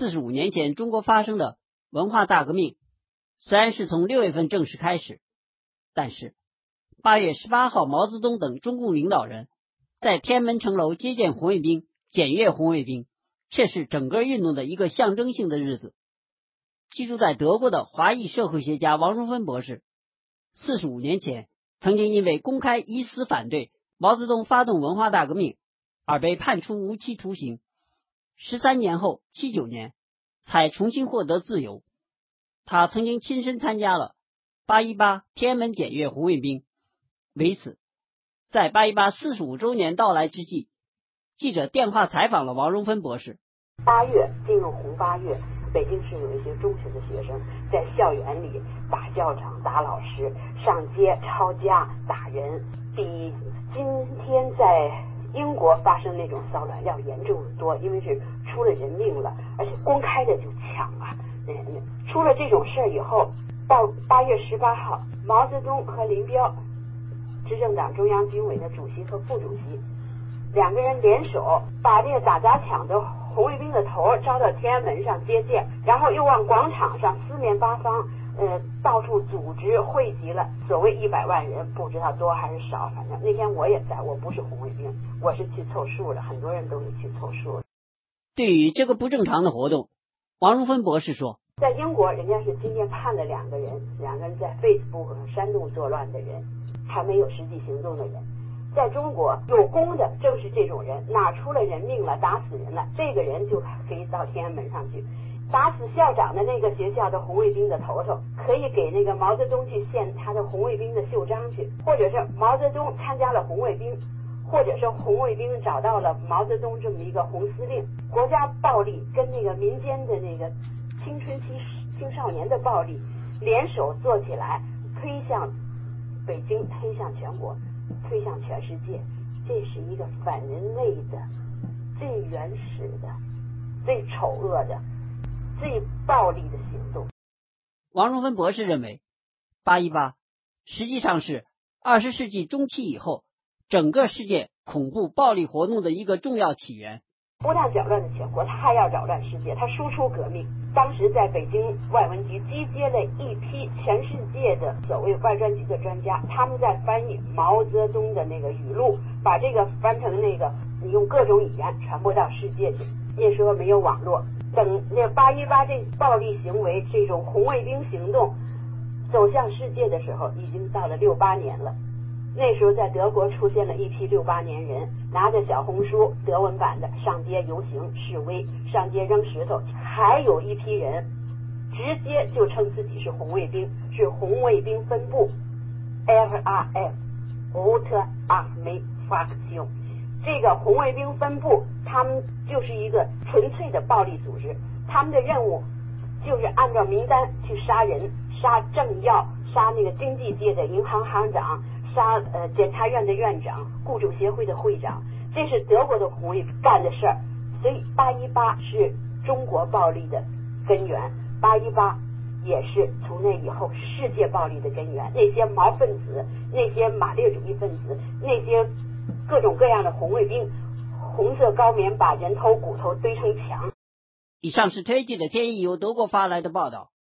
45年前中国发生的文化大革命，虽然是从6月份正式开始，但是8月18号毛泽东等中共领导人在天安门城楼接见红卫兵、检阅红卫兵，却是整个运动的一个象征性的日子。居住在德国的华裔社会学家王荣芬博士45年前曾经因为公开以死反对毛泽东发动文化大革命而被判处无期徒刑，13年后79年才重新获得自由。他曾经亲身参加了818天安门检阅红卫兵。为此，在818 45周年到来之际，记者电话采访了王荣芬博士。 8月进入红8月，北京市有一些中学的学生在校园里打校长、打老师，上街抄家、打人，比今天在英国发生那种骚乱要严重得多，因为是出了人命了，而且公开的就抢啊。出了这种事儿以后，到8月18号，毛泽东和林彪，执政党中央军委的主席和副主席，两个人联手把这个打砸抢的红卫兵的头招到天安门上接见，然后又往广场上四面八方到处组织汇集了所谓100万人，不知道多还是少，反正那天我也在，我不是红卫兵，我是去凑数的，很多人都是去凑数的。 对于这个不正常的活动，王荣芬博士说， 在英国人家是今天判了2个人在 Facebook 上煽动作乱的人，还没有实际行动的人。在中国有功的正是这种人，哪出了人命了，打死人了，这个人就可以到天安门上去。打死校长的那个学校的红卫兵的头头，可以给那个毛泽东去献他的红卫兵的袖章去，或者是毛泽东参加了红卫兵，或者是红卫兵找到了毛泽东这么一个红司令。国家暴力跟那个民间的那个青春期青少年的暴力联手做起来，推向北京，推向全国，推向全世界，这是一个反人类的、最原始的、最丑恶的、最暴力的行动。 王荣芬博士认为，818实际上是20世纪中期以后整个世界恐怖暴力活动的一个重要起源。 不但搅乱了全国，他还要扰乱世界，他输出革命。当时在北京外文局集结了一批全世界的所谓外专局的专家，他们在翻译毛泽东的那个语录，把这个翻成那个你用各种语言传播到世界去。那时候没有网络，等那818这暴力行为，这种红卫兵行动走向世界的时候，已经到了68年了。那时候在德国出现了一批68年人，拿着小红书德文版的上街游行示威，上街扔石头，还有一批人直接就称自己是红卫兵，是红卫兵分部 RAF Rote Armee Fraktion。 这个红卫兵分部他们就是一个纯粹的暴力组织，他们的任务就是按照名单去杀人，杀政要，杀那个经济界的银行行长，杀检察院的院长，雇主协会的会长，这是德国的红卫兵干的事儿。所以818是中国暴力的根源，818也是从那以后世界暴力的根源。那些毛分子，那些马列主义分子，那些各种各样的红卫兵，红色高棉把人头骨头堆成墙。 以上是推记的天意由德国发来的报道。